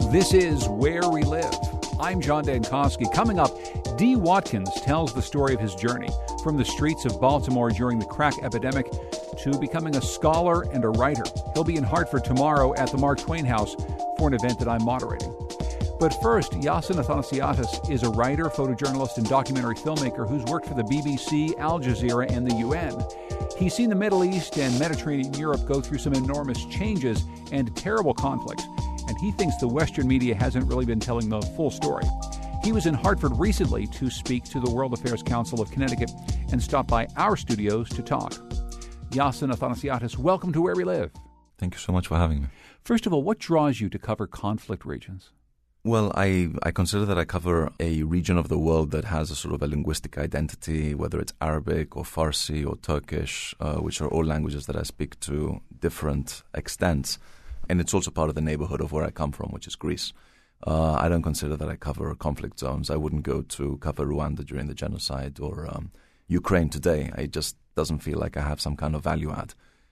This is Where We Live. I'm John Dankosky. Coming up, Dee Watkins tells the story of his journey from the streets of Baltimore during the crack epidemic to becoming a scholar and a writer. He'll be in Hartford tomorrow at the Mark Twain House for an event that I'm moderating. But first, Yasin Athanasiadis is a writer, photojournalist, and documentary filmmaker who's worked for the BBC, Al Jazeera, and the UN. He's seen the Middle East and Mediterranean Europe go through some enormous changes and terrible conflicts, and he thinks the Western media hasn't really been telling the full story. He was in Hartford recently to speak to the World Affairs Council of Connecticut and stopped by our studios to talk. Yasin Athanasiadis, welcome to Where We Live. Thank you so much for having me. First of all, what draws you to cover conflict regions? Well, I consider that I cover a region of the world that has a sort of a linguistic identity, whether it's Arabic or Farsi or Turkish, which are all languages that I speak to different extents. And it's also part of the neighborhood of where I come from, which is Greece. I don't consider that I cover conflict zones. I wouldn't go to cover Rwanda during the genocide or Ukraine today. It just doesn't feel like I have some kind of value add.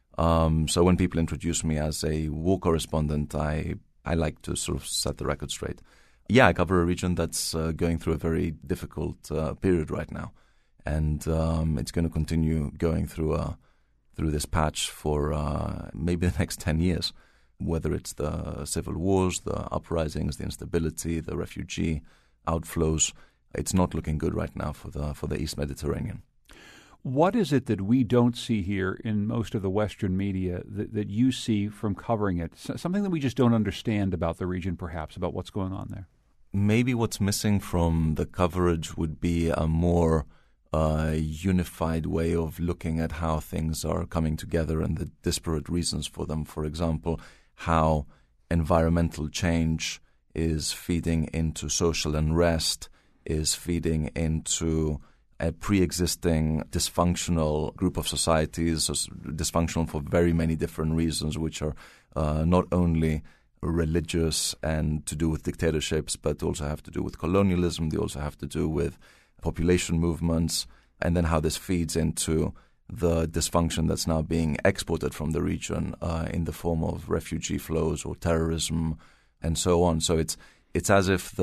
So when people introduce me as a war correspondent, I like to sort of set the record straight. Yeah, I cover a region that's going through a very difficult period right now. And it's going to continue going through this patch for maybe the next 10 years, whether it's the civil wars, the uprisings, the instability, the refugee outflows. It's not looking good right now for the East Mediterranean. What is it that we don't see here in most of the Western media that you see from covering it? Something that we just don't understand about the region, perhaps, about what's going on there? Maybe what's missing from the coverage would be a more unified way of looking at how things are coming together and the disparate reasons for them. For example, how environmental change is feeding into social unrest, is feeding into a pre-existing dysfunctional group of societies, dysfunctional for very many different reasons, which are not only religious and to do with dictatorships, but also have to do with colonialism. They also have to do with population movements, and then how this feeds into the dysfunction that's now being exported from the region in the form of refugee flows or terrorism and so on. So it's as if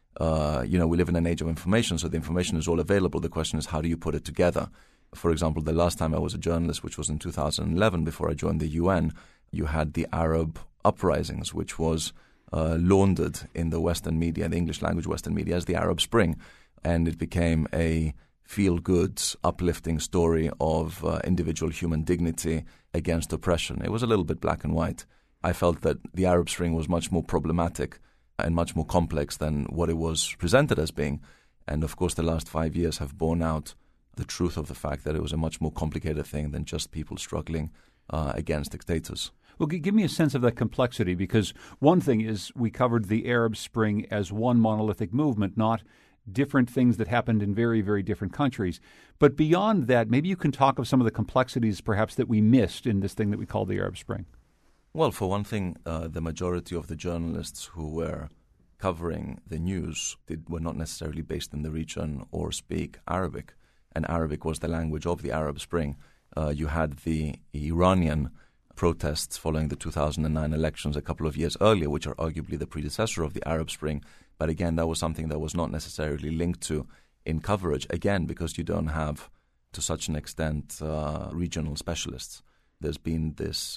we live in an age of information, so the information is all available. The question is, how do you put it together? For example, the last time I was a journalist, which was in 2011, before I joined the UN, you had the Arab uprisings, which was laundered in the Western media, the English language Western media, as the Arab Spring. And it became a feel-good, uplifting story of individual human dignity against oppression. It was a little bit black and white. I felt that the Arab Spring was much more problematic and much more complex than what it was presented as being. And of course, the last 5 years have borne out the truth of the fact that it was a much more complicated thing than just people struggling against dictators. Well, give me a sense of that complexity, because one thing is we covered the Arab Spring as one monolithic movement, not different things that happened in very, very different countries. But beyond that, maybe you can talk of some of the complexities perhaps that we missed in this thing that we call the Arab Spring. Well, for one thing, the majority of the journalists who were covering the news were not necessarily based in the region or speak Arabic, and Arabic was the language of the Arab Spring. You had the Iranian protests following the 2009 elections a couple of years earlier, which are arguably the predecessor of the Arab Spring. But again, that was something that was not necessarily linked to in coverage, again, because you don't have, to such an extent, regional specialists. There's been this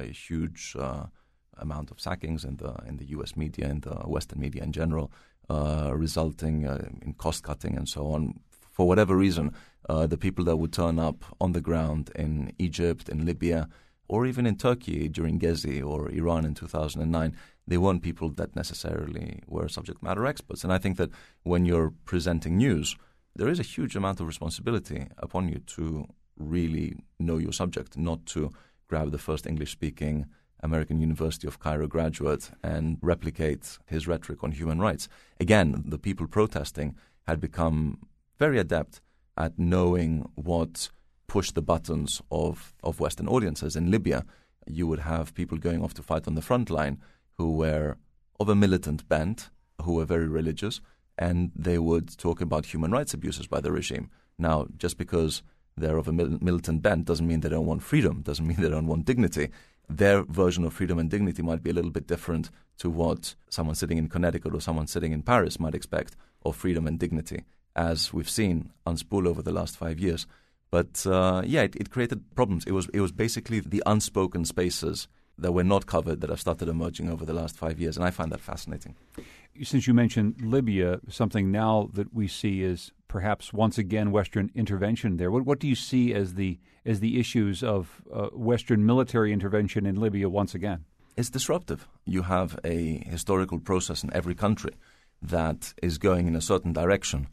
huge amount of sackings in the U.S. media, in the Western media in general, resulting in cost-cutting and so on. For whatever reason, the people that would turn up on the ground in Egypt, in Libya, or even in Turkey during Gezi or Iran in 2009, they weren't people that necessarily were subject matter experts. And I think that when you're presenting news, there is a huge amount of responsibility upon you to really know your subject, not to grab the first English-speaking American University of Cairo graduate and replicate his rhetoric on human rights. Again, the people protesting had become very adept at knowing what pushed the buttons of Western audiences. In Libya, you would have people going off to fight on the front line who were of a militant bent, who were very religious, and they would talk about human rights abuses by the regime. Now, just because they're of a militant bent doesn't mean they don't want freedom, doesn't mean they don't want dignity. their version of freedom and dignity might be a little bit different to what someone sitting in Connecticut or someone sitting in Paris might expect of freedom and dignity, as we've seen unspool over the last 5 years. But it created problems. It was basically the unspoken spaces that were not covered that have started emerging over the last 5 years, and I find that fascinating. Since you mentioned Libya, something now that we see is perhaps once again Western intervention there. What do you see as the issues of Western military intervention in Libya once again? It's disruptive. You have a historical process in every country that is going in a certain direction,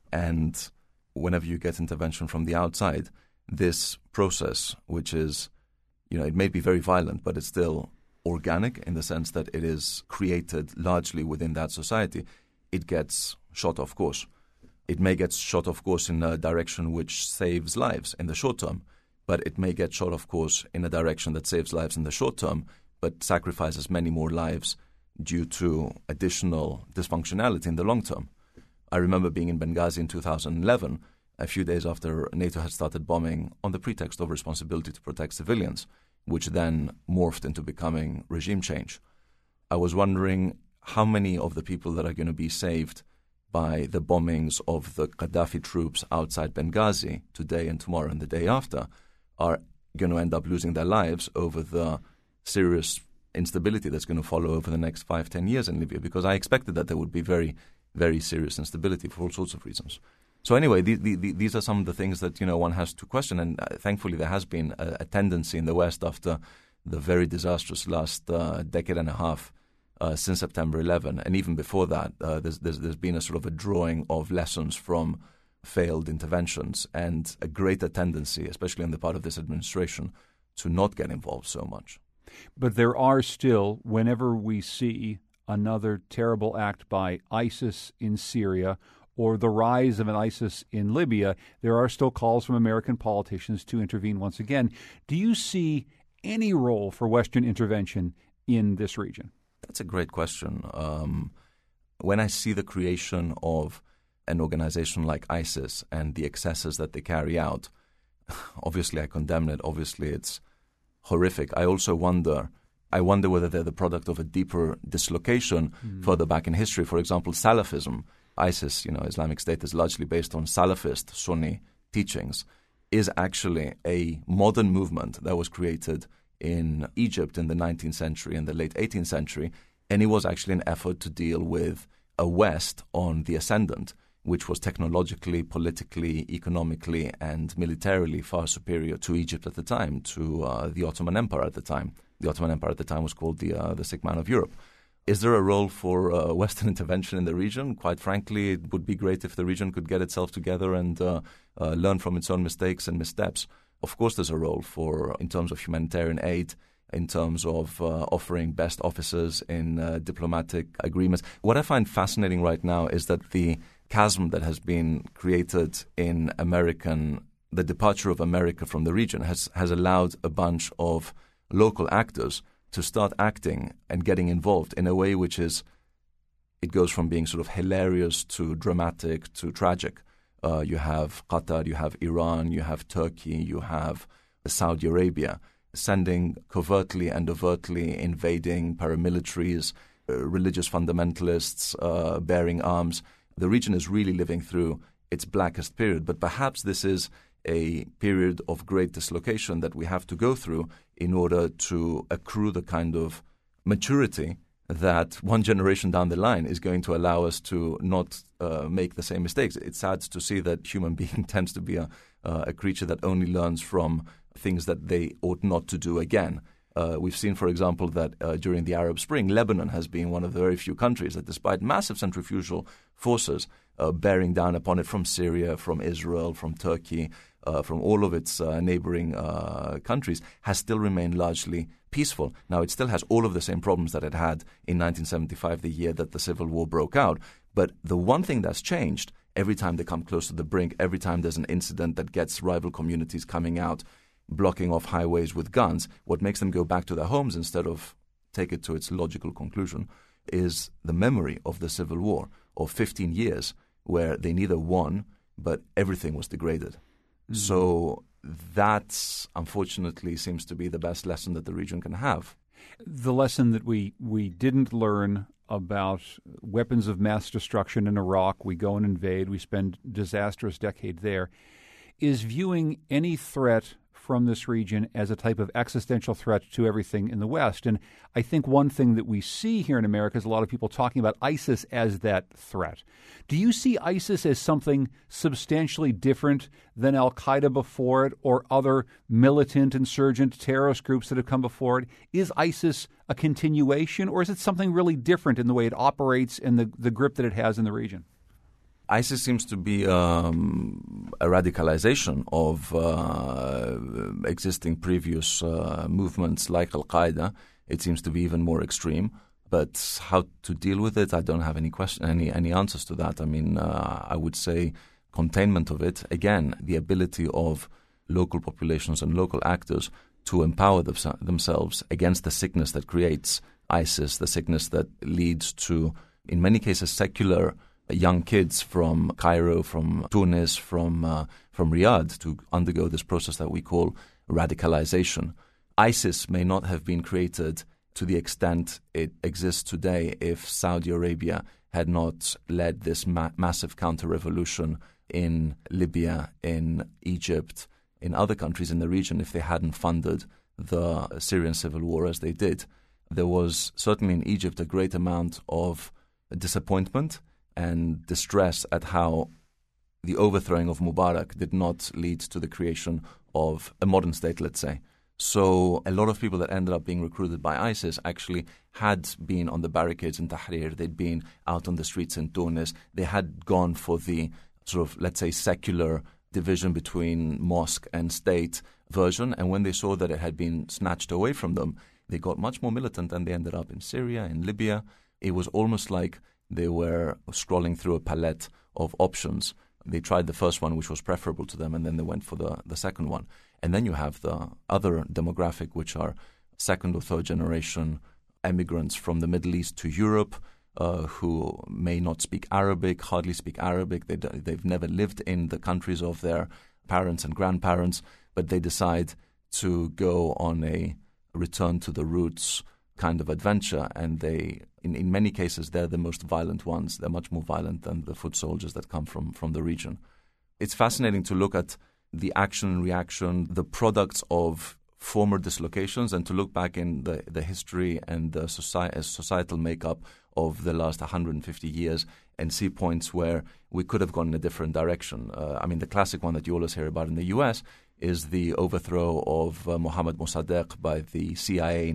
and whenever you get intervention from the outside, this process, which is, it may be very violent, but it's still organic in the sense that it is created largely within that society, it gets shot off course. It may get shot off course in a direction which saves lives in the short term, but it may get shot off course in a direction that saves lives in the short term, but sacrifices many more lives due to additional dysfunctionality in the long term. I remember being in Benghazi in 2011, a few days after NATO had started bombing on the pretext of responsibility to protect civilians, which then morphed into becoming regime change. I was wondering how many of the people that are going to be saved by the bombings of the Gaddafi troops outside Benghazi today and tomorrow and the day after are going to end up losing their lives over the serious instability that's going to follow over the next 5-10 years in Libya, because I expected that there would be very, very serious instability for all sorts of reasons. So anyway, these are some of the things that one has to question, and thankfully there has been a tendency in the West after the very disastrous last decade and a half since September 11, and even before that, there's been a sort of a drawing of lessons from failed interventions and a greater tendency, especially on the part of this administration, to not get involved so much. But there are still, whenever we see another terrible act by ISIS in Syria or the rise of an ISIS in Libya, there are still calls from American politicians to intervene once again. Do you see any role for Western intervention in this region? That's a great question. When I see the creation of an organization like ISIS and the excesses that they carry out, obviously I condemn it. Obviously it's horrific. I also wonder whether they're the product of a deeper dislocation further back in history. For example, Salafism. ISIS, Islamic State, is largely based on Salafist Sunni teachings, is actually a modern movement that was created in Egypt in the 19th century and the late 18th century, and it was actually an effort to deal with a West on the ascendant, which was technologically, politically, economically, and militarily far superior to Egypt at the time, to the Ottoman Empire at the time. The Ottoman Empire at the time was called the sick man of Europe. Is there a role for Western intervention in the region? Quite frankly, it would be great if the region could get itself together and learn from its own mistakes and missteps. Of course, there's a role in terms of humanitarian aid, in terms of offering best officers in diplomatic agreements. What I find fascinating right now is that the chasm that has been created in the departure of America from the region has allowed a bunch of local actors to start acting and getting involved in a way which it goes from being sort of hilarious to dramatic to tragic. You have Qatar, you have Iran, you have Turkey, you have Saudi Arabia sending covertly and overtly invading paramilitaries, religious fundamentalists bearing arms. The region is really living through its blackest period, but perhaps this is a period of great dislocation that we have to go through in order to accrue the kind of maturity that one generation down the line is going to allow us to not make the same mistakes. It's sad to see that human being tends to be a creature that only learns from things that they ought not to do again. We've seen, for example, that during the Arab Spring, Lebanon has been one of the very few countries that, despite massive centrifugal forces bearing down upon it from Syria, from Israel, from Turkey, from all of its neighboring countries, has still remained largely peaceful. Now, it still has all of the same problems that it had in 1975, the year that the Civil War broke out. But the one thing that's changed, every time they come close to the brink, every time there's an incident that gets rival communities coming out, blocking off highways with guns, what makes them go back to their homes instead of take it to its logical conclusion is the memory of the Civil War of 15 years where they neither won, but everything was degraded. Mm-hmm. So that, unfortunately, seems to be the best lesson that the region can have. The lesson that we didn't learn about weapons of mass destruction in Iraq, we go and invade, we spend disastrous decade there, is viewing any threat from this region as a type of existential threat to everything in the West. And I think one thing that we see here in America is a lot of people talking about ISIS as that threat. Do you see ISIS as something substantially different than al-Qaeda before it or other militant, insurgent, terrorist groups that have come before it? Is ISIS a continuation, or is it something really different in the way it operates and the grip that it has in the region? ISIS seems to be a radicalization of existing previous movements like Al-Qaeda. It seems to be even more extreme. But how to deal with it, I don't have any answers to that. I mean, I would say containment of it. Again, the ability of local populations and local actors to empower themselves against the sickness that creates ISIS, the sickness that leads to, in many cases, secular young kids from Cairo, from Tunis, from Riyadh to undergo this process that we call radicalization. ISIS may not have been created to the extent it exists today if Saudi Arabia had not led this massive counter-revolution in Libya, in Egypt, in other countries in the region, if they hadn't funded the Syrian civil war as they did. There was certainly in Egypt a great amount of disappointment and distress at how the overthrowing of Mubarak did not lead to the creation of a modern state, let's say. So a lot of people that ended up being recruited by ISIS actually had been on the barricades in Tahrir. They'd been out on the streets in Tunis. They had gone for the sort of, let's say, secular division between mosque and state version. And when they saw that it had been snatched away from them, they got much more militant and they ended up in Syria, in Libya. It was almost like they were scrolling through a palette of options. They tried the first one, which was preferable to them, and then they went for the second one. And then you have the other demographic, which are second or third generation immigrants from the Middle East to Europe, who may not speak Arabic, hardly speak Arabic. They've never lived in the countries of their parents and grandparents, but they decide to go on a return to the roots kind of adventure, and they, in many cases, they're the most violent ones. They're much more violent than the foot soldiers that come from the region. It's fascinating to look at the action and reaction, the products of former dislocations, and to look back in the history and the societal makeup of the last 150 years and see points where we could have gone in a different direction. I mean, the classic one that you always hear about in the U.S. is the overthrow of Mohammad Mossadegh by the CIA in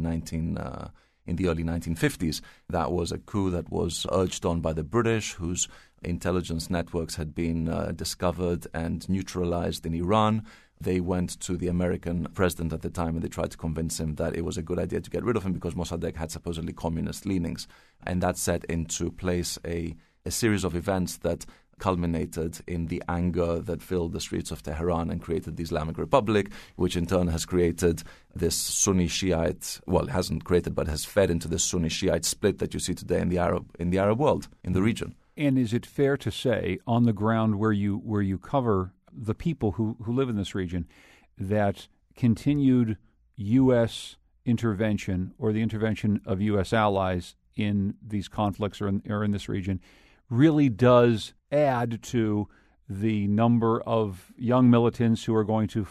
the early 1950s. That was a coup that was urged on by the British, whose intelligence networks had been discovered and neutralized in Iran. They went to the American president at the time and they tried to convince him that it was a good idea to get rid of him because Mossadegh had supposedly communist leanings. And that set into place a series of events that culminated in the anger that filled the streets of Tehran and created the Islamic Republic, which in turn has created this Sunni Shiite, well, it hasn't created, but has fed into this Sunni Shiite split that you see today in the Arab world, in the region. And is it fair to say, on the ground where you cover the people who live in this region, that continued U.S. intervention or the intervention of U.S. allies in these conflicts or in this region really does add to the number of young militants who are going to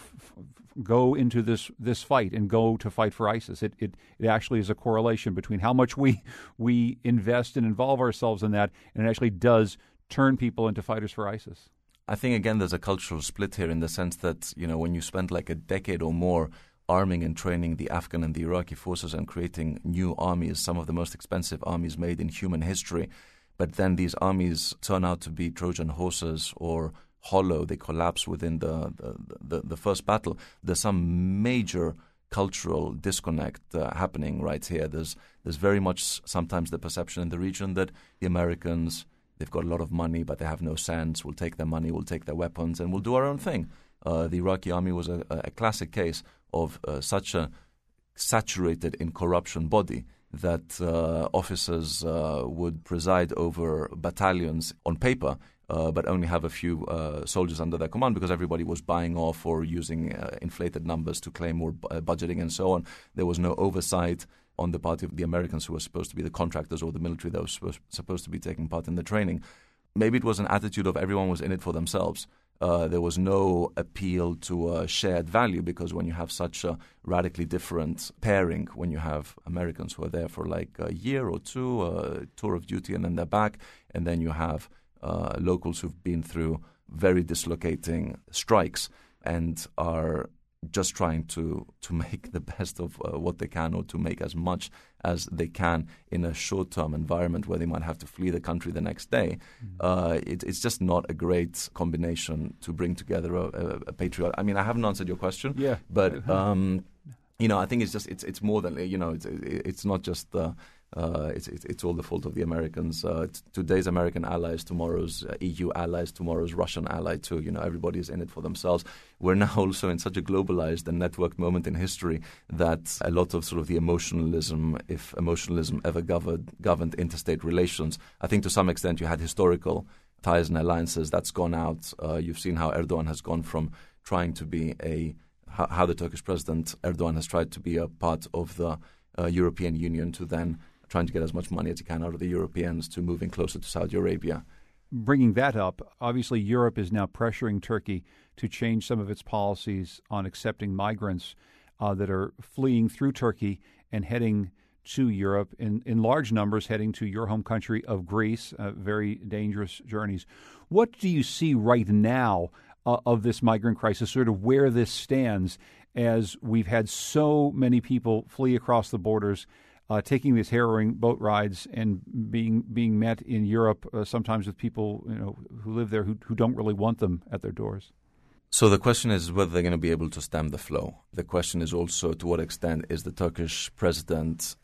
go into this fight and go to fight for ISIS? It actually is a correlation between how much we invest and involve ourselves in that, and it actually does turn people into fighters for ISIS. I think, again, there's a cultural split here in the sense that, when you spend like a decade or more arming and training the Afghan and the Iraqi forces and creating new armies, some of the most expensive armies made in human history, but then these armies turn out to be Trojan horses or hollow. They collapse within the first battle. There's some major cultural disconnect happening right here. There's very much sometimes the perception in the region that the Americans, they've got a lot of money, but they have no sense. We'll take their money, we'll take their weapons, and we'll do our own thing. The Iraqi army was a classic case of such a saturated in corruption body that officers would preside over battalions on paper, but only have a few soldiers under their command because everybody was buying off or using inflated numbers to claim more budgeting and so on. There was no oversight on the part of the Americans, who were supposed to be the contractors, or the military that was supposed to be taking part in the training. Maybe it was an attitude of everyone was in it for themselves. There was no appeal to shared value, because when you have such a radically different pairing, when you have Americans who are there for like a year or two, tour of duty, and then they're back, and then you have locals who've been through very dislocating strikes and are just trying to make the best of what they can, or to make as much as they can in a short-term environment where they might have to flee the country the next day. It's just not a great combination to bring together a patriot. I mean, I haven't answered your question, but I think it's more than, it's not just it's all the fault of the Americans. Today's American allies, tomorrow's EU allies, tomorrow's Russian ally too. Everybody is in it for themselves. We're now also in such a globalized and networked moment in history that a lot of sort of the emotionalism, if emotionalism ever governed interstate relations, I think to some extent you had historical ties and alliances. That's gone out. You've seen how Erdogan has gone from trying to be how the Turkish president Erdogan has tried to be a part of the European Union, to then trying to get as much money as he can out of the Europeans, to moving closer to Saudi Arabia. Bringing that up, obviously Europe is now pressuring Turkey to change some of its policies on accepting migrants that are fleeing through Turkey and heading to Europe in large numbers, heading to your home country of Greece, very dangerous journeys. What do you see right now of this migrant crisis, sort of where this stands, as we've had so many people flee across the borders, taking these harrowing boat rides and being met in Europe, sometimes with people who live there who don't really want them at their doors? So the question is whether they're going to be able to stem the flow. The question is also to what extent is the Turkish president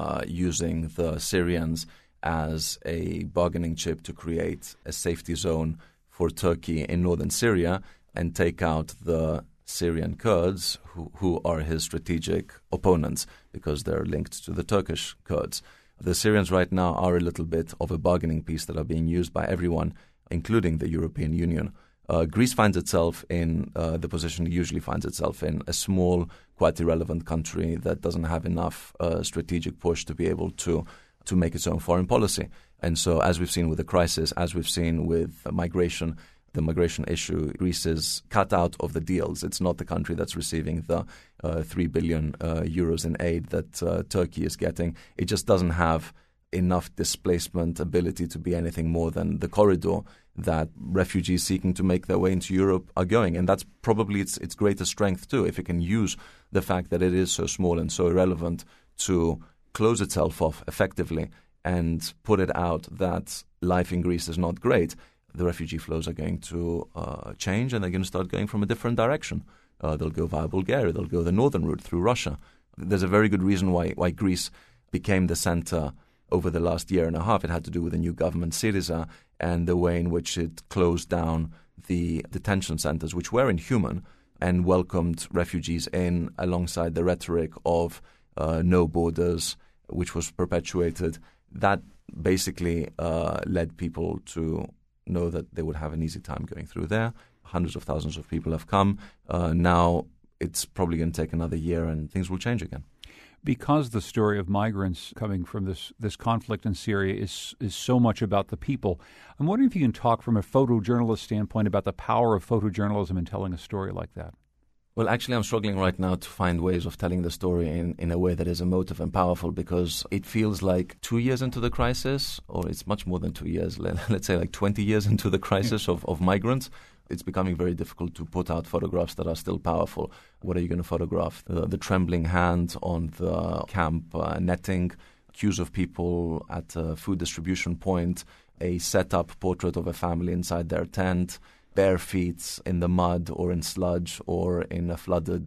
using the Syrians as a bargaining chip to create a safety zone for Turkey in northern Syria and take out the Syrian Kurds, who are his strategic opponents because they're linked to the Turkish Kurds. The Syrians right now are a little bit of a bargaining piece that are being used by everyone, including the European Union. Greece finds itself in the position it usually finds itself in, a small, quite irrelevant country that doesn't have enough strategic push to be able to make its own foreign policy. And so, as we've seen with the crisis, as we've seen with migration, the migration issue, Greece is cut out of the deals. It's not the country that's receiving the 3 billion euros in aid that Turkey is getting. It just doesn't have enough displacement ability to be anything more than the corridor that refugees seeking to make their way into Europe are going. And that's probably its greatest strength too, if it can use the fact that it is so small and so irrelevant to close itself off effectively and put it out that life in Greece is not great. The refugee flows are going to change, and they're going to start going from a different direction. They'll go via Bulgaria. They'll go the northern route through Russia. There's a very good reason why Greece became the center over the last year and a half. It had to do with the new government, Syriza, and the way in which it closed down the detention centers, which were inhuman, and welcomed refugees in alongside the rhetoric of no borders, which was perpetuated. That basically led people to know that they would have an easy time going through there. Hundreds of thousands of people have come. Now it's probably going to take another year and things will change again. Because the story of migrants coming from this conflict in Syria is so much about the people, I'm wondering if you can talk from a photojournalist standpoint about the power of photojournalism in telling a story like that. Well, actually, I'm struggling right now to find ways of telling the story in a way that is emotive and powerful, because it feels like 2 years into the crisis, or it's much more than 2 years, let's say like 20 years into the crisis of migrants. It's becoming very difficult to put out photographs that are still powerful. What are you going to photograph? The trembling hand on the camp netting, queues of people at a food distribution point, a set-up portrait of a family inside their tent, bare feet in the mud or in sludge or in a flooded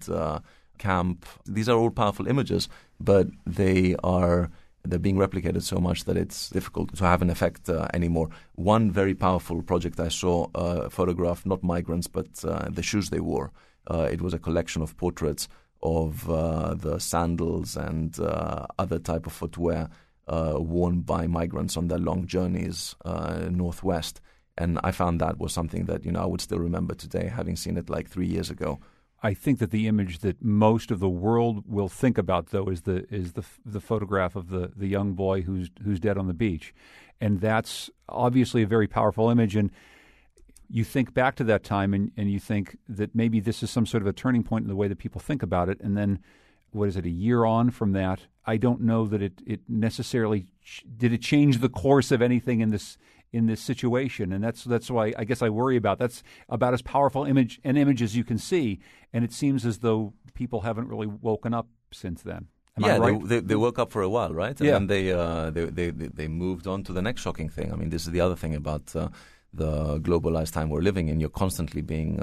camp. These are all powerful images, but they're being replicated so much that it's difficult to have an effect anymore. One very powerful project I saw photographed not migrants, but the shoes they wore. It was a collection of portraits of the sandals and other type of footwear worn by migrants on their long journeys northwest. And I found that was something that, I would still remember today, having seen it like 3 years ago. I think that the image that most of the world will think about, though, is the photograph of the young boy who's dead on the beach, and that's obviously a very powerful image. And you think back to that time, and you think that maybe this is some sort of a turning point in the way that people think about it. And then, what is it? A year on from that, I don't know that it necessarily did it change the course of anything in this situation, and that's why I guess I worry about. That's about as powerful an image as you can see, and it seems as though people haven't really woken up since then. Am I right? They woke up for a while, right? And then they moved on to the next shocking thing. I mean, this is the other thing about the globalized time we're living in. You're constantly being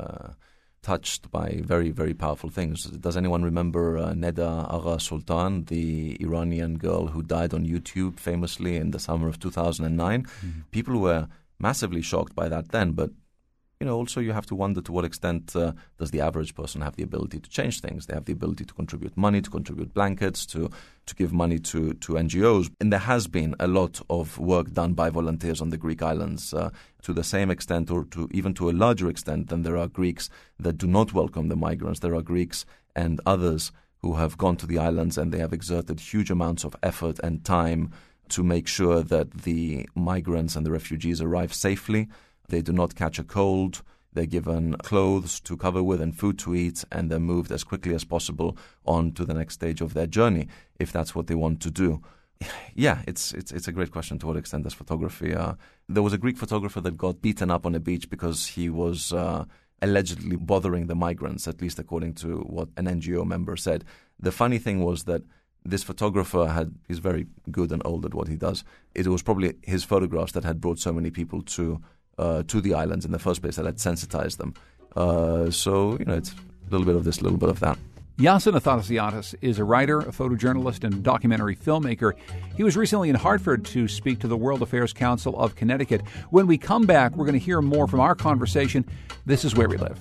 touched by very, very powerful things. Does anyone remember Neda Agha Sultan, the Iranian girl who died on YouTube famously in the summer of 2009? Mm-hmm. People were massively shocked by that then, but also you have to wonder to what extent does the average person have the ability to change things. They have the ability to contribute money, to contribute blankets, to give money to NGOs. And there has been a lot of work done by volunteers on the Greek islands to the same extent, or even to a larger extent than there are Greeks that do not welcome the migrants. There are Greeks and others who have gone to the islands, and they have exerted huge amounts of effort and time to make sure that the migrants and the refugees arrive safely. They do not catch a cold. They're given clothes to cover with and food to eat, and they're moved as quickly as possible on to the next stage of their journey, if that's what they want to do. Yeah, it's a great question to what extent does photography. There was a Greek photographer that got beaten up on a beach because he was allegedly bothering the migrants, at least according to what an NGO member said. The funny thing was that this photographer he's very good and old at what he does. It was probably his photographs that had brought so many people to the islands in the first place, that had sensitized them. So, it's a little bit of this, a little bit of that. Yasin Athanasiadis is a writer, a photojournalist, and documentary filmmaker. He was recently in Hartford to speak to the World Affairs Council of Connecticut. When we come back, we're going to hear more from our conversation. This is Where We Live.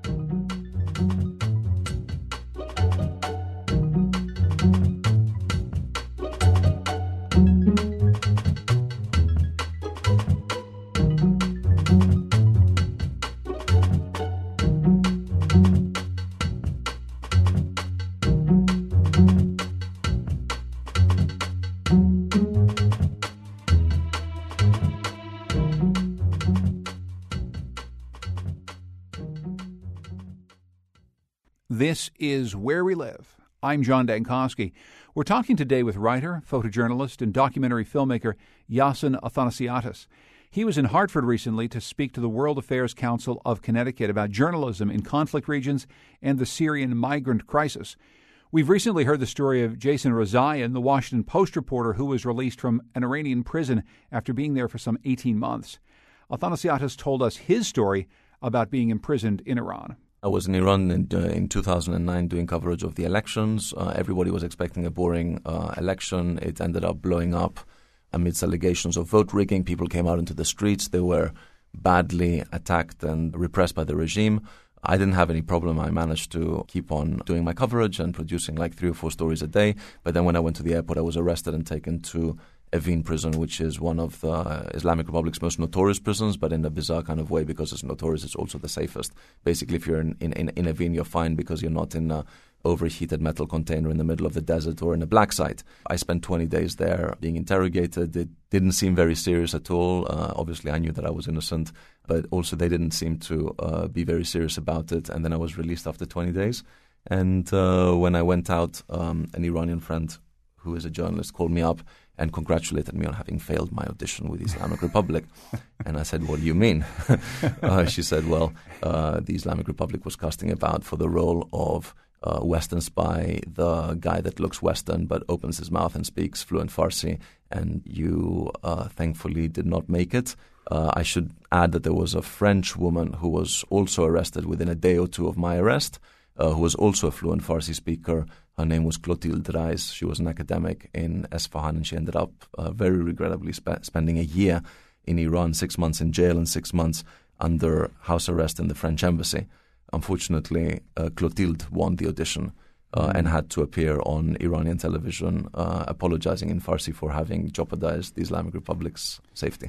This is Where We Live. I'm John Dankosky. We're talking today with writer, photojournalist, and documentary filmmaker Yasin Athanasiadis. He was in Hartford recently to speak to the World Affairs Council of Connecticut about journalism in conflict regions and the Syrian migrant crisis. We've recently heard the story of Jason Rezaian, the Washington Post reporter who was released from an Iranian prison after being there for some 18 months. Athanasiadis told us his story about being imprisoned in Iran. I was in Iran in 2009 doing coverage of the elections. Everybody was expecting a boring election. It ended up blowing up amidst allegations of vote rigging. People came out into the streets. They were badly attacked and repressed by the regime. I didn't have any problem. I managed to keep on doing my coverage and producing like 3 or 4 stories a day. But then when I went to the airport, I was arrested and taken to Evin prison, which is one of the Islamic Republic's most notorious prisons, but in a bizarre kind of way, because it's notorious, it's also the safest. Basically, if you're in Evin, you're fine because you're not in an overheated metal container in the middle of the desert or in a black site. I spent 20 days there being interrogated. It didn't seem very serious at all. Obviously, I knew that I was innocent, but also they didn't seem to be very serious about it. And then I was released after 20 days. And when I went out, an Iranian friend who is a journalist called me up and congratulated me on having failed my audition with the Islamic Republic. And I said, what do you mean? She said, well, the Islamic Republic was casting about for the role of Western spy, the guy that looks Western but opens his mouth and speaks fluent Farsi, and you thankfully did not make it. I should add that there was a French woman who was also arrested within a day or two of my arrest, who was also a fluent Farsi speaker. Her name was Clotilde Reis. She was an academic in Esfahan, and she ended up very regrettably spending a year in Iran, 6 months in jail and 6 months under house arrest in the French embassy. Unfortunately, Clotilde won the audition and had to appear on Iranian television apologizing in Farsi for having jeopardized the Islamic Republic's safety.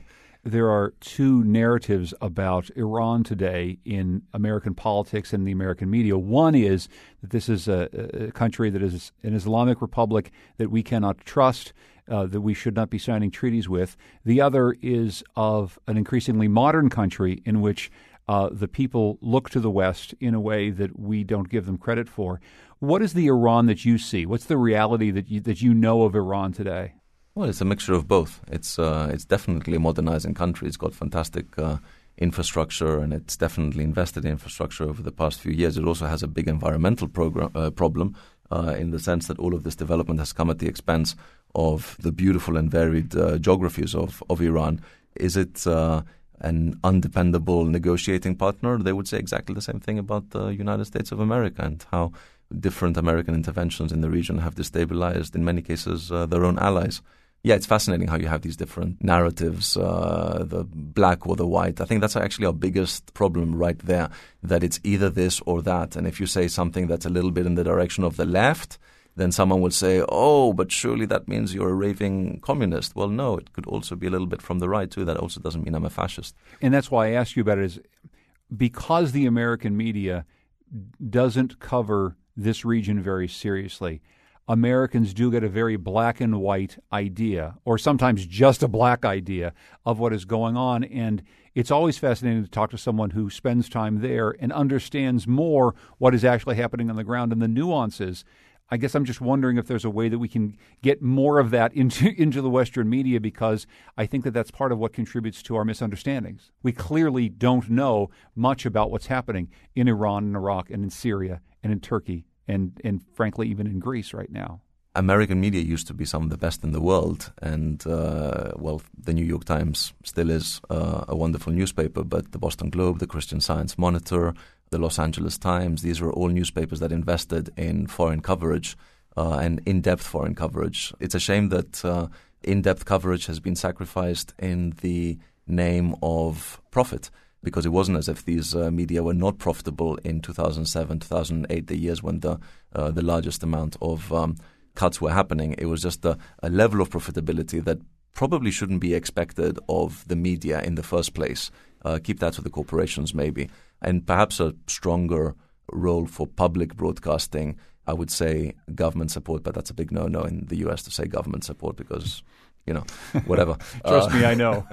There are two narratives about Iran today in American politics and the American media. One is that this is a country that is an Islamic republic that we cannot trust, that we should not be signing treaties with. The other is of an increasingly modern country in which the people look to the West in a way that we don't give them credit for. What is the Iran that you see? What's the reality that you know of Iran today? Well, it's a mixture of both. It's definitely a modernizing country. It's got fantastic infrastructure, and it's definitely invested in infrastructure over the past few years. It also has a big environmental problem in the sense that all of this development has come at the expense of the beautiful and varied geographies of Iran. Is it an undependable negotiating partner? They would say exactly the same thing about the United States of America and how different American interventions in the region have destabilized, in many cases, their own allies. Yeah, it's fascinating how you have these different narratives, the black or the white. I think that's actually our biggest problem right there, that it's either this or that. And if you say something that's a little bit in the direction of the left, then someone will say, oh, but surely that means you're a raving communist. Well, no, it could also be a little bit from the right, too. That also doesn't mean I'm a fascist. And that's why I asked you about it, is because the American media doesn't cover this region very seriously. Americans do get a very black and white idea, or sometimes just a black idea, of what is going on. And it's always fascinating to talk to someone who spends time there and understands more what is actually happening on the ground and the nuances. I guess I'm just wondering if there's a way that we can get more of that into the Western media, because I think that that's part of what contributes to our misunderstandings. We clearly don't know much about what's happening in Iran and Iraq and in Syria and in Turkey and frankly, even in Greece right now. American media used to be some of the best in the world, and, the New York Times still is a wonderful newspaper, but the Boston Globe, the Christian Science Monitor, the Los Angeles Times, these are all newspapers that invested in foreign coverage and in-depth foreign coverage. It's a shame that in-depth coverage has been sacrificed in the name of profit, because it wasn't as if these media were not profitable in 2007, 2008, the years when the largest amount of cuts were happening. It was just a level of profitability that probably shouldn't be expected of the media in the first place. Keep that to the corporations maybe. And perhaps a stronger role for public broadcasting. I would say government support, but that's a big no-no in the U.S. to say government support because, whatever. Trust me, I know.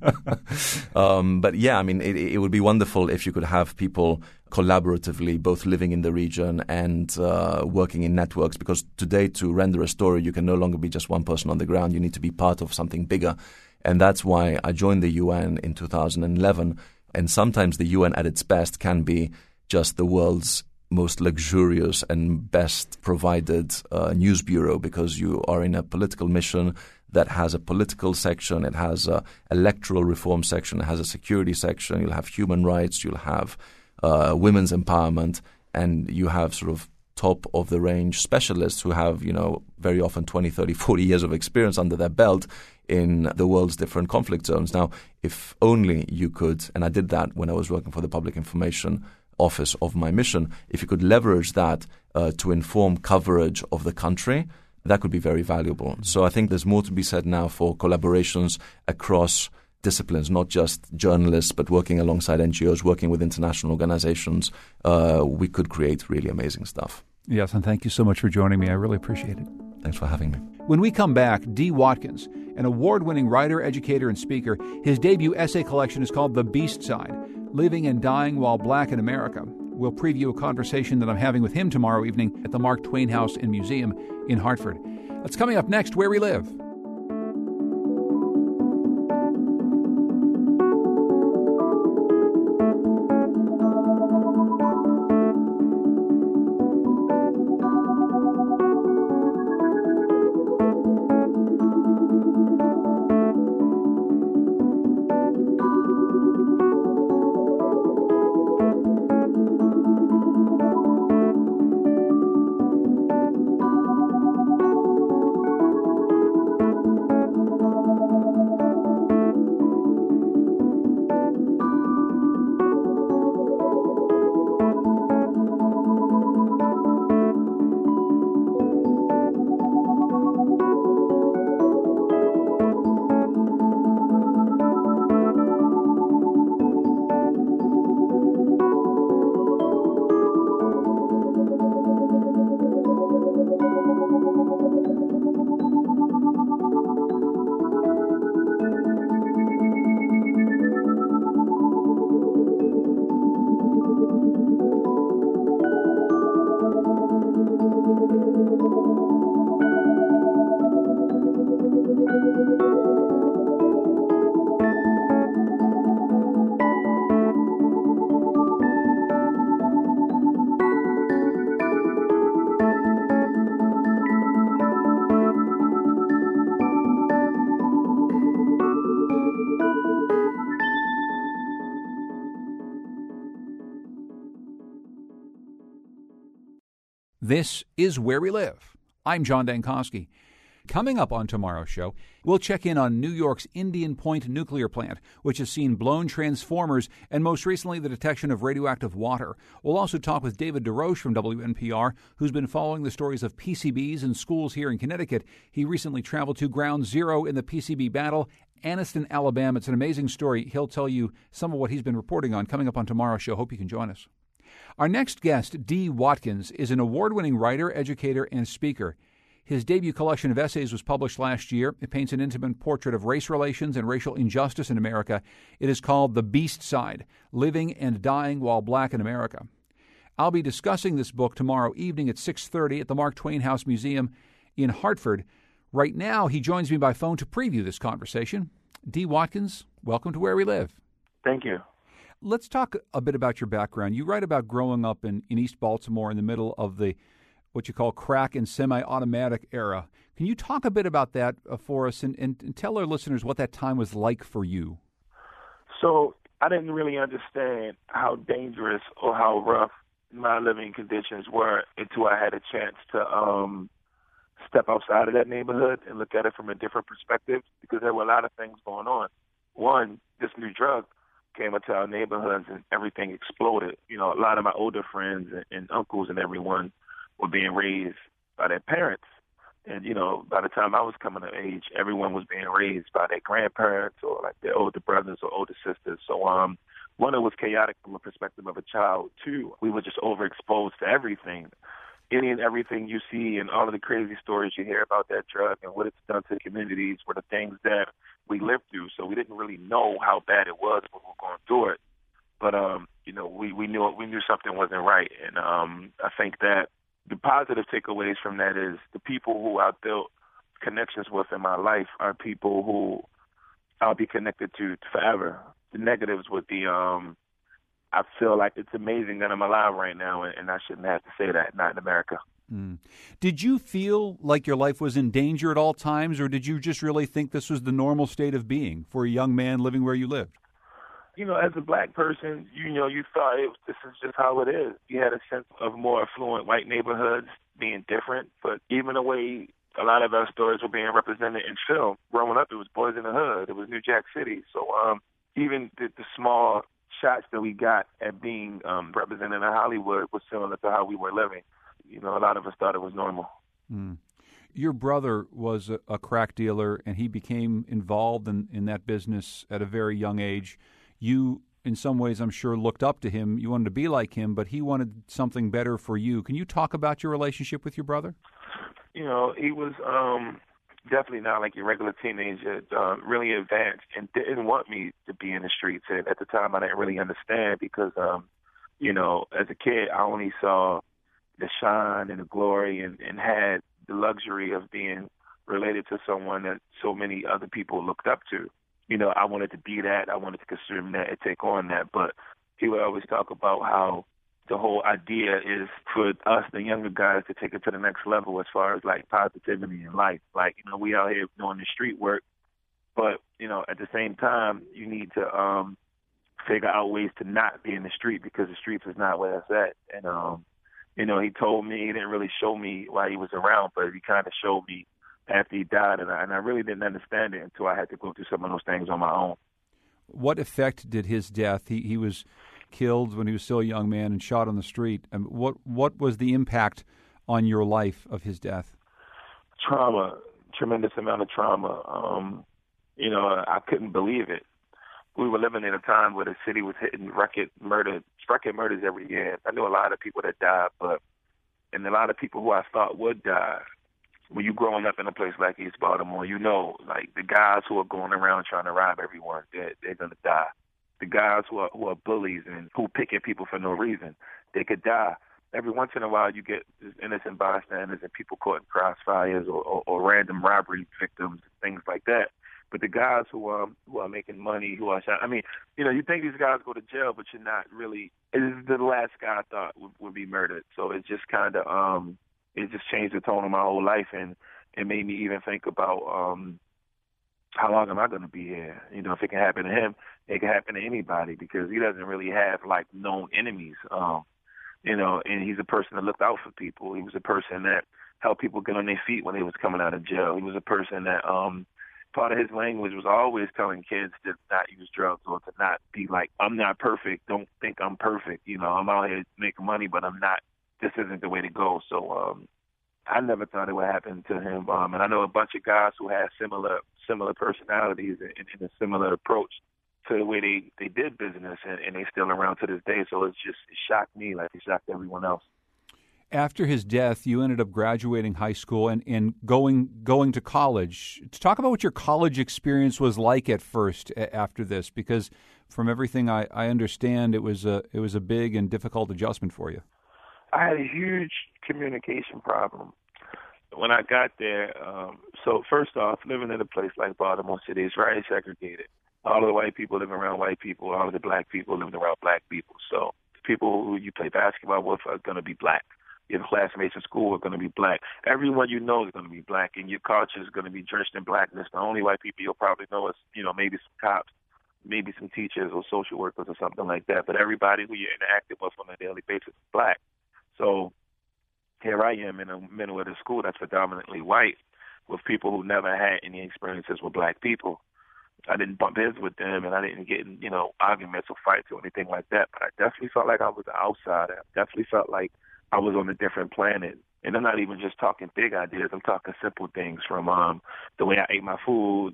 But yeah, I mean, it would be wonderful if you could have people collaboratively both living in the region and working in networks, because today to render a story, you can no longer be just one person on the ground. You need to be part of something bigger. And that's why I joined the UN in 2011. And sometimes the UN at its best can be just the world's most luxurious and best provided news bureau, because you are in a political mission that has a political section, it has a electoral reform section, it has a security section, you'll have human rights, you'll have women's empowerment, and you have sort of top-of-the-range specialists who have, very often 20, 30, 40 years of experience under their belt in the world's different conflict zones. Now, if only you could, and I did that when I was working for the Public Information Office of my mission, if you could leverage that to inform coverage of the country, that could be very valuable. So I think there's more to be said now for collaborations across disciplines, not just journalists, but working alongside NGOs, working with international organizations. We could create really amazing stuff. Yes, and thank you so much for joining me. I really appreciate it. Thanks for having me. When we come back, Dee Watkins, an award-winning writer, educator, and speaker, his debut essay collection is called The Beast Side, Living and Dying While Black in America. We'll preview a conversation that I'm having with him tomorrow evening at the Mark Twain House and Museum in Hartford. That's coming up next, Where We Live. This is Where We Live. I'm John Dankosky. Coming up on tomorrow's show, we'll check in on New York's Indian Point nuclear plant, which has seen blown transformers and most recently the detection of radioactive water. We'll also talk with David DeRoche from WNPR, who's been following the stories of PCBs in schools here in Connecticut. He recently traveled to Ground Zero in the PCB battle, Anniston, Alabama. It's an amazing story. He'll tell you some of what he's been reporting on coming up on tomorrow's show. Hope you can join us. Our next guest, Dee Watkins, is an award-winning writer, educator, and speaker. His debut collection of essays was published last year. It paints an intimate portrait of race relations and racial injustice in America. It is called The Beast Side, Living and Dying While Black in America. I'll be discussing this book tomorrow evening at 6:30 at the Mark Twain House Museum in Hartford. Right now, he joins me by phone to preview this conversation. Dee Watkins, welcome to Where We Live. Thank you. Let's talk a bit about your background. You write about growing up in East Baltimore in the middle of the what you call crack and semi-automatic era. Can you talk a bit about that for us and tell our listeners what that time was like for you? So I didn't really understand how dangerous or how rough my living conditions were until I had a chance to step outside of that neighborhood and look at it from a different perspective, because there were a lot of things going on. One, this new drug came into our neighborhoods and everything exploded. You know, a lot of my older friends and uncles and everyone were being raised by their parents. And, you know, by the time I was coming of age, everyone was being raised by their grandparents or like their older brothers or older sisters. So, one, it was chaotic from a perspective of a child. Two, we were just overexposed to everything. Any and everything you see and all of the crazy stories you hear about that drug and what it's done to communities were the things that we lived through. So we didn't really know how bad it was when we were going through it. But, you know, we knew something wasn't right. And I think that the positive takeaways from that is the people who I built connections with in my life are people who I'll be connected to forever. The negatives would be, I feel like it's amazing that I'm alive right now, and I shouldn't have to say that, not in America. Mm. Did you feel like your life was in danger at all times, or did you just really think this was the normal state of being for a young man living where you lived? You know, as a black person, you thought this is just how it is. You had a sense of more affluent white neighborhoods being different, but even the way a lot of our stories were being represented in film, growing up, it was Boys in the Hood, it was New Jack City. So even the small shots that we got at being represented in Hollywood was similar to how we were living. You know, a lot of us thought it was normal. Mm. Your brother was a crack dealer, and he became involved in that business at a very young age. You, in some ways, I'm sure, looked up to him. You wanted to be like him, but he wanted something better for you. Can you talk about your relationship with your brother? You know, he was definitely not like your regular teenager, really advanced and didn't want me to be in the streets. And at the time, I didn't really understand because, you know, as a kid, I only saw the shine and the glory and had the luxury of being related to someone that so many other people looked up to. You know, I wanted to be that. I wanted to consume that and take on that. But he would always talk about how the whole idea is for us, the younger guys, to take it to the next level as far as, like, positivity in life. Like, you know, we out here doing the street work, but, you know, at the same time, you need to figure out ways to not be in the street because the streets is not where it's at. And, you know, he told me, he didn't really show me while he was around, but he kind of showed me after he died, and I really didn't understand it until I had to go through some of those things on my own. What effect did his death? He was killed when he was still a young man and shot on the street. What was the impact on your life of his death? Trauma, tremendous amount of trauma. You know, I couldn't believe it. We were living in a time where the city was hitting record murders every year. I knew a lot of people that died, and a lot of people who I thought would die. When you're growing up in a place like East Baltimore, you know, like the guys who are going around trying to rob everyone, they're going to die. The guys who are bullies and who pick at people for no reason, they could die. Every once in a while, you get innocent bystanders and people caught in crossfires or random robbery victims, things like that. But the guys who are making money, who are shot, I mean, you know, you think these guys go to jail, but you're not really. It is the last guy I thought would be murdered. So it just kind of it just changed the tone of my whole life, and it made me even think about how long am I going to be here? You know, if it can happen to him, it can happen to anybody because he doesn't really have like known enemies. and he's a person that looked out for people. He was a person that helped people get on their feet when they was coming out of jail. He was a person that part of his language was always telling kids to not use drugs or to not be like, I'm not perfect. Don't think I'm perfect. I'm out here making money, but I'm not. This isn't the way to go. So I never thought it would happen to him. And I know a bunch of guys who had similar personalities and a similar approach to the way they did business, and they still around to this day. So it shocked me like it shocked everyone else. After his death, you ended up graduating high school and going to college. To talk about what your college experience was like at first after this, because from everything I understand, it was a big and difficult adjustment for you. I had a huge communication problem when I got there. So first off, living in a place like Baltimore City is very segregated. All of the white people live around white people. All of the black people live around black people. So the people who you play basketball with are going to be black. Your classmates in school are going to be black. Everyone you know is going to be black, and your culture is going to be drenched in blackness. The only white people you'll probably know is, maybe some cops, maybe some teachers or social workers or something like that. But everybody who you're interacting with on a daily basis is black. So here I am in the middle of the school that's predominantly white with people who never had any experiences with black people. I didn't bump heads with them, and I didn't get in, arguments or fights or anything like that. But I definitely felt like I was an outsider. I definitely felt like I was on a different planet. And I'm not even just talking big ideas. I'm talking simple things from the way I ate my food,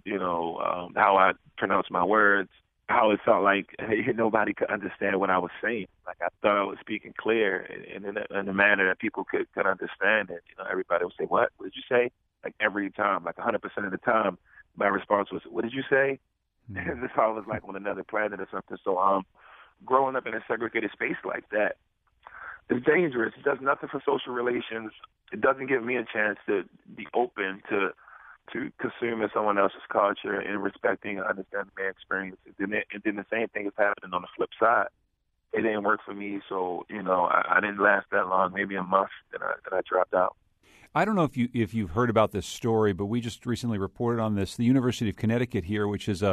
how I pronounced my words, how it felt like nobody could understand what I was saying. Like I thought I was speaking clear and in a manner that people could understand it. Everybody would say, what did you say? Like every time, like 100% of the time, my response was, what did you say? Mm-hmm. And this I was like on another planet or something. So growing up in a segregated space like that, it's dangerous. It does nothing for social relations. It doesn't give me a chance to be open to consuming someone else's culture and respecting and understanding their experience. And then the same thing is happening on the flip side. It didn't work for me, so I didn't last that long. Maybe a month, then I dropped out. I don't know if you've heard about this story, but we just recently reported on this. The University of Connecticut here, which is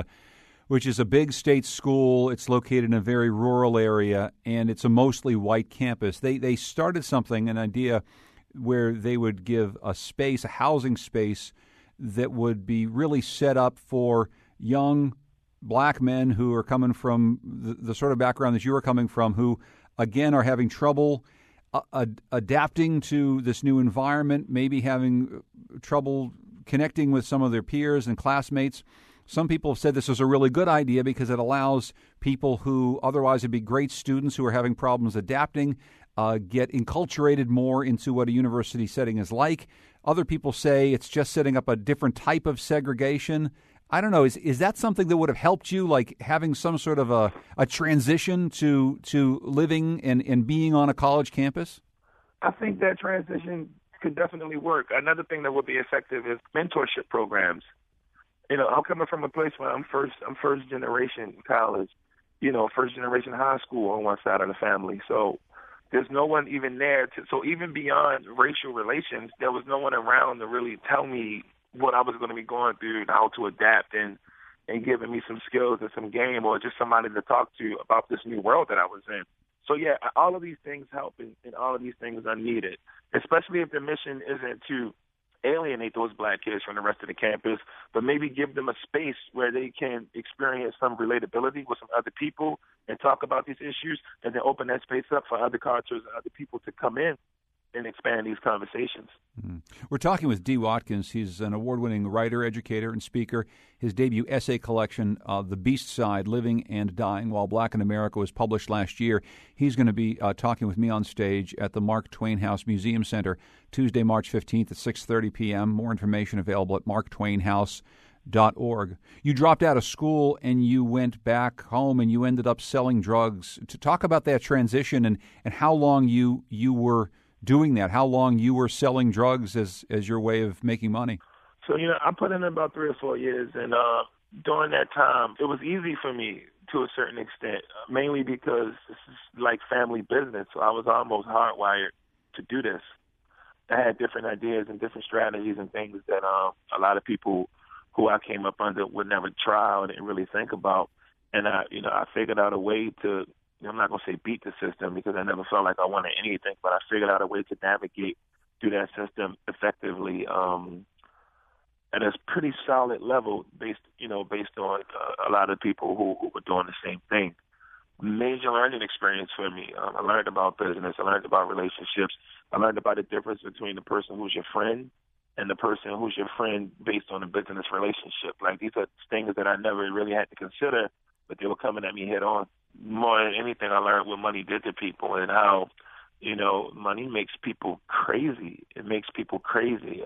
a big state school. It's located in a very rural area, and it's a mostly white campus. They started an idea where they would give a housing space that would be really set up for young black men who are coming from the sort of background that you are coming from, who, again, are having trouble adapting to this new environment, maybe having trouble connecting with some of their peers and classmates. Some people have said this is a really good idea because it allows people who otherwise would be great students who are having problems adapting, get enculturated more into what a university setting is like. Other people say it's just setting up a different type of segregation. I don't know. Is that something that would have helped you, like having some sort of a transition to living and being on a college campus? I think that transition could definitely work. Another thing that would be effective is mentorship programs. I'm coming from a place where I'm first generation college, first generation high school on one side of the family. So there's no one even there so even beyond racial relations, there was no one around to really tell me what I was going to be going through and how to adapt and giving me some skills and some game, or just somebody to talk to about this new world that I was in. So yeah, all of these things help and all of these things are needed, especially if the mission isn't to alienate those black kids from the rest of the campus, but maybe give them a space where they can experience some relatability with some other people and talk about these issues, and then open that space up for other cultures and other people to come in and expand these conversations. Mm-hmm. We're talking with Dee Watkins. He's an award-winning writer, educator, and speaker. His debut essay collection, The Beast Side, Living and Dying While Black in America, was published last year. He's going to be talking with me on stage at the Mark Twain House Museum Center Tuesday, March 15th at 6:30 p.m. More information available at marktwainhouse.org. You dropped out of school and you went back home and you ended up selling drugs. To talk about that transition and how long you were doing that, how long you were selling drugs as your way of making money. So, I put in about 3 or 4 years, and during that time, it was easy for me to a certain extent, mainly because this is like family business, so I was almost hardwired to do this. I had different ideas and different strategies and things that a lot of people who I came up under would never try or didn't really think about, and I figured out a way to I'm not going to say beat the system because I never felt like I wanted anything, but I figured out a way to navigate through that system effectively at a pretty solid level based on a lot of people who were doing the same thing. Major learning experience for me. I learned about business. I learned about relationships. I learned about the difference between the person who's your friend and the person who's your friend based on a business relationship. Like, these are things that I never really had to consider, but they were coming at me head on. More than anything, I learned what money did to people and how, money makes people crazy. It makes people crazy.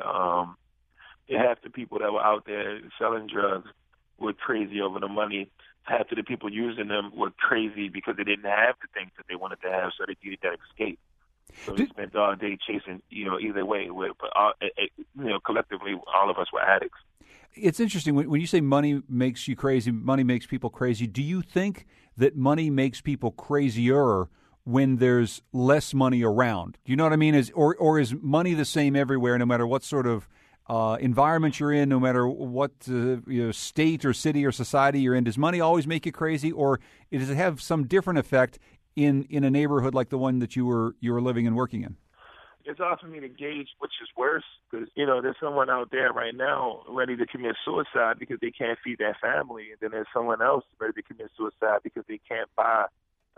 Half the people that were out there selling drugs were crazy over the money. Half of the people using them were crazy because they didn't have the things that they wanted to have, so they needed that escape. So they spent all day chasing, either way. But collectively, all of us were addicts. It's interesting when you say money makes you crazy, money makes people crazy. Do you think that money makes people crazier when there's less money around? Do you know what I mean? Or is money the same everywhere, no matter what sort of environment you're in, no matter what state or city or society you're in? Does money always make you crazy, or does it have some different effect in a neighborhood like the one that you were living and working in? It's hard for me to gauge which is worse because, there's someone out there right now ready to commit suicide because they can't feed their family. And then there's someone else ready to commit suicide because they can't buy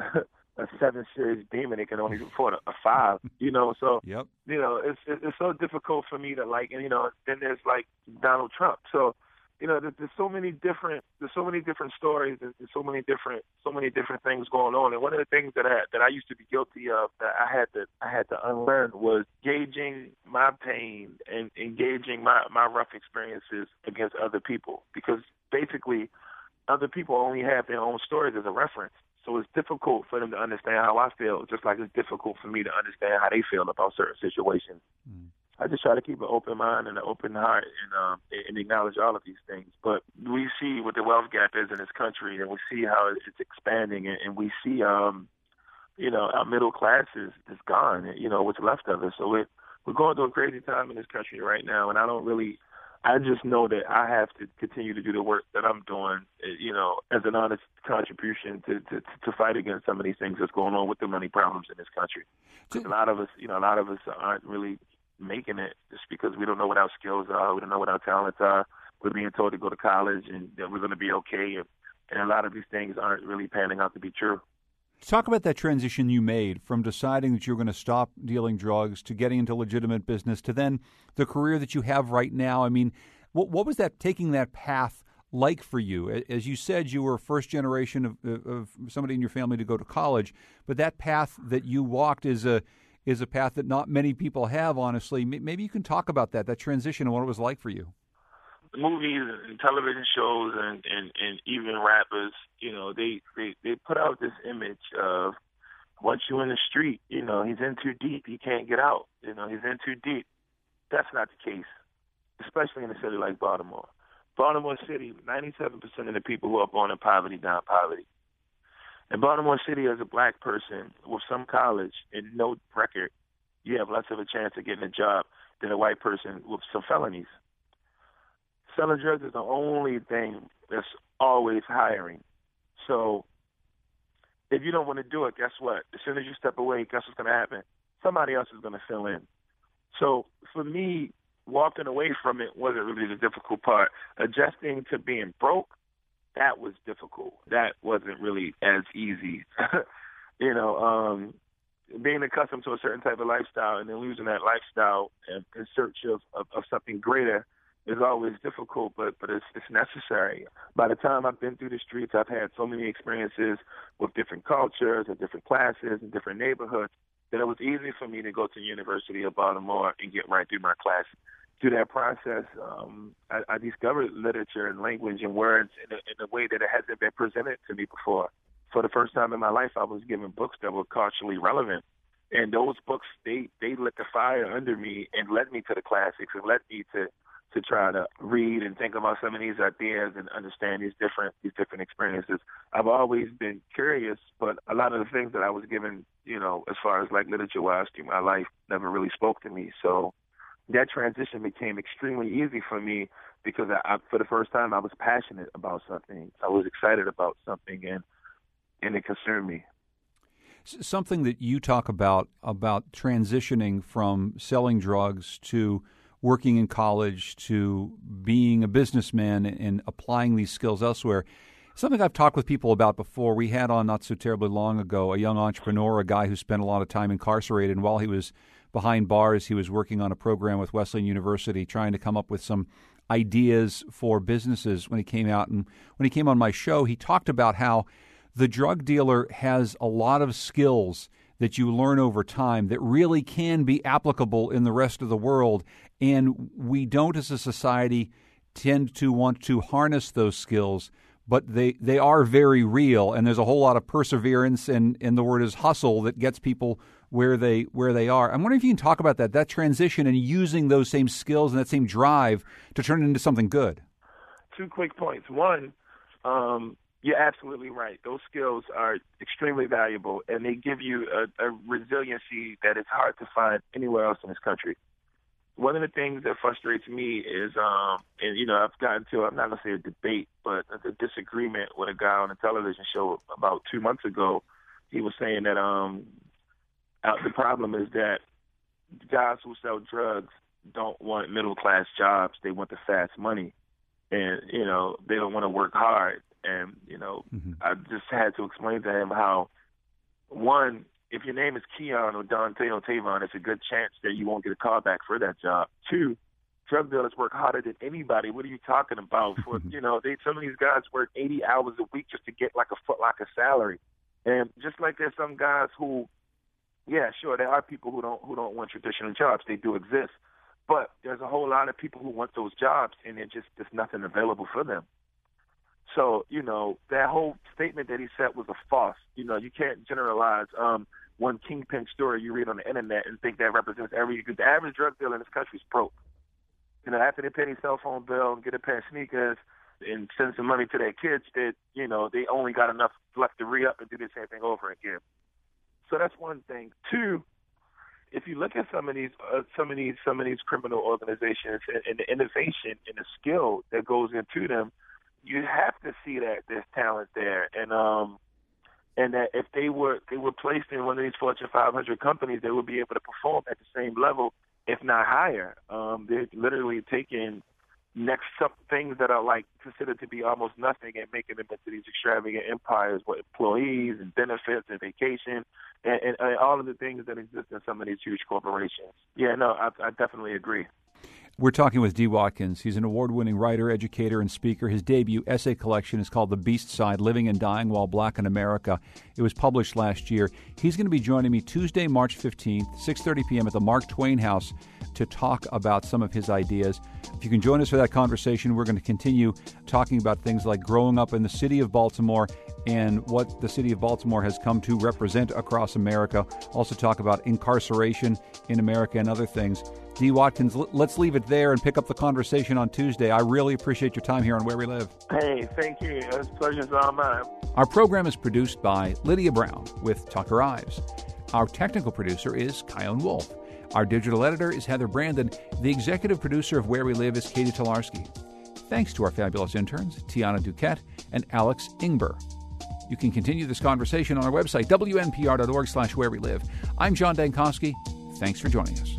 a 7 Series Beamer. They can only afford a 5, So, yep. It's so difficult for me to and, then there's like Donald Trump. So, there's so many different stories. There's so many different things going on. And one of the things that I used to be guilty of that I had to unlearn was gauging my pain and engaging my rough experiences against other people, because basically other people only have their own stories as a reference. So it's difficult for them to understand how I feel, just like it's difficult for me to understand how they feel about certain situations. I just try to keep an open mind and an open heart and acknowledge all of these things. But we see what the wealth gap is in this country, and we see how it's expanding, and we see, our middle class is gone, what's left of it. So we're going through a crazy time in this country right now, and I just know that I have to continue to do the work that I'm doing, as an honest contribution to fight against some of these things that's going on with the money problems in this country. Because a lot of us aren't really making it just because we don't know what our skills are, we don't know what our talents are. We're being told to go to college and that we're going to be okay, and a lot of these things aren't really panning out to be true. Talk about that transition you made from deciding that you're going to stop dealing drugs to getting into legitimate business to then the career that you have right now. I mean, what was that, taking that path like for you? As you said, you were first generation of somebody in your family to go to college, but that path that you walked is a path that not many people have, honestly. Maybe you can talk about that transition and what it was like for you. Movies and television shows and even rappers, they put out this image of once you're in the street, he's in too deep, he can't get out. He's in too deep. That's not the case, especially in a city like Baltimore. Baltimore City, 97% of the people who are born in poverty die in poverty. In Baltimore City, as a black person with some college and no record, you have less of a chance of getting a job than a white person with some felonies. Selling drugs is the only thing that's always hiring. So if you don't want to do it, guess what? As soon as you step away, guess what's going to happen? Somebody else is going to fill in. So for me, walking away from it wasn't really the difficult part. Adjusting to being broke, that was difficult. That wasn't really as easy. Being accustomed to a certain type of lifestyle and then losing that lifestyle in search of something greater is always difficult, but it's necessary. By the time I've been through the streets, I've had so many experiences with different cultures and different classes and different neighborhoods that it was easy for me to go to the University of Baltimore and get right through my class. Through that process, I discovered literature and language and words in a way that it hasn't been presented to me before. For the first time in my life, I was given books that were culturally relevant. And those books, they lit the fire under me and led me to the classics and led me to try to read and think about some of these ideas and understand these different experiences. I've always been curious, but a lot of the things that I was given, as far as like literature-wise through my life, never really spoke to me. So that transition became extremely easy for me because I for the first time, I was passionate about something. I was excited about something, and it concerned me. Something that you talk about transitioning from selling drugs to working in college to being a businessman and applying these skills elsewhere. Something I've talked with people about before. We had on not so terribly long ago a young entrepreneur, a guy who spent a lot of time incarcerated, and while he was behind bars, he was working on a program with Wesleyan University trying to come up with some ideas for businesses when he came out. And when he came on my show, he talked about how the drug dealer has a lot of skills that you learn over time that really can be applicable in the rest of the world. And we don't, as a society, tend to want to harness those skills, but they are very real. And there's a whole lot of perseverance, and the word is hustle, that gets people where they are. I'm wondering if you can talk about that transition and using those same skills and that same drive to turn it into something good. 2 quick points. One, you're absolutely right. Those skills are extremely valuable, and they give you a resiliency that is hard to find anywhere else in this country. One of the things that frustrates me is, I've gotten to, I'm not going to say a debate, but a disagreement with a guy on a television show about 2 months ago. He was saying that the problem is that guys who sell drugs don't want middle-class jobs. They want the fast money, and, they don't want to work hard. And, I just had to explain to him how, one, if your name is Keon or Dante or Tavon, it's a good chance that you won't get a call back for that job. 2, drug dealers work harder than anybody. What are you talking about? For some of these guys work 80 hours a week just to get like a Foot Locker salary. And just like there's some guys who, yeah, sure, there are people who don't want traditional jobs. They do exist. But there's a whole lot of people who want those jobs, and there's nothing available for them. So, that whole statement that he said was a farce. You can't generalize one kingpin story you read on the internet and think that represents because the average drug dealer in this country is broke. After they pay their cell phone bill and get a pair of sneakers and send some money to their kids, they only got enough left to re-up and do the same thing over again. So that's one thing. 2, if you look at some of these criminal organizations and the innovation and the skill that goes into them, you have to see that there's talent there, and that if they were placed in one of these Fortune 500 companies, they would be able to perform at the same level, if not higher. They're literally taking things that are like considered to be almost nothing and making them into these extravagant empires with employees and benefits and vacation and all of the things that exist in some of these huge corporations. Yeah, no, I definitely agree. We're talking with D. Watkins. He's an award-winning writer, educator, and speaker. His debut essay collection is called The Beast Side, Living and Dying While Black in America. It was published last year. He's going to be joining me Tuesday, March 15th, 6:30 p.m. at the Mark Twain House to talk about some of his ideas. If you can join us for that conversation, we're going to continue talking about things like growing up in the city of Baltimore and what the city of Baltimore has come to represent across America. Also talk about incarceration in America and other things. D. Watkins, let's leave it there and pick up the conversation on Tuesday. I really appreciate your time here on Where We Live. Hey, thank you. It's a pleasure. It's all mine. Our program is produced by Lydia Brown with Tucker Ives. Our technical producer is Kyone Wolf. Our digital editor is Heather Brandon. The executive producer of Where We Live is Katie Tolarski. Thanks to our fabulous interns, Tiana Duquette and Alex Ingber. You can continue this conversation on our website, WNPR.org/wherewelive. I'm John Dankosky. Thanks for joining us.